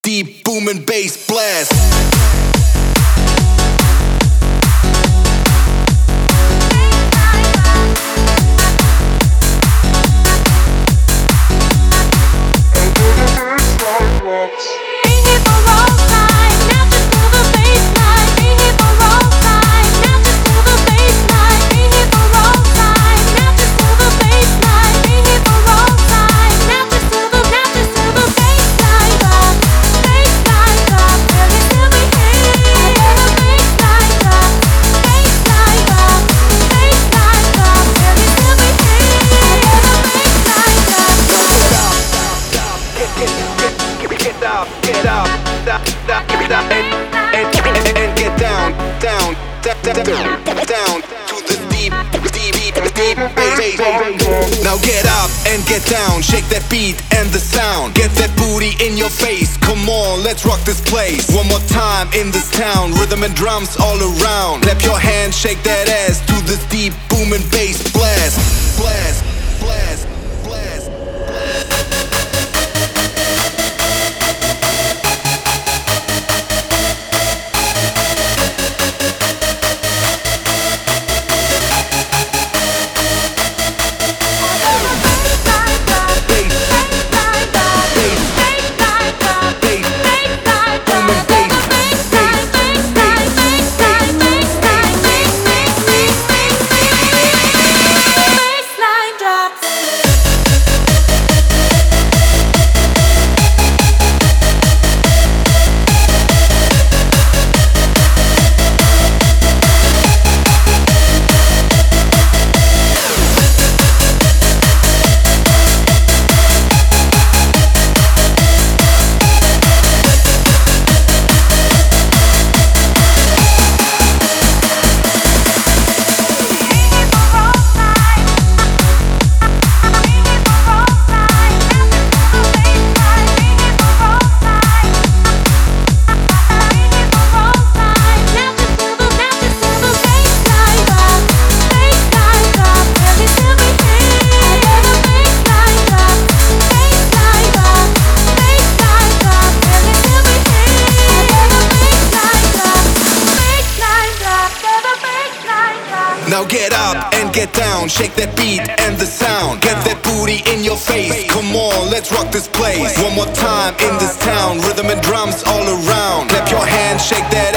deep booming bass blast. And get down to the deep bass. Now get up and get down, shake that beat and the sound. Get that booty in your face, come on, let's rock this place. One more time in this town, rhythm and drums all around. Clap your hands, shake that ass to this deep booming bass blast. Blast, blast, blast. Now get up and get down, shake that beat and the sound. Get that booty in your face, come on, let's rock this place. One more time in this town, rhythm and drums all around. Clap your hands, shake that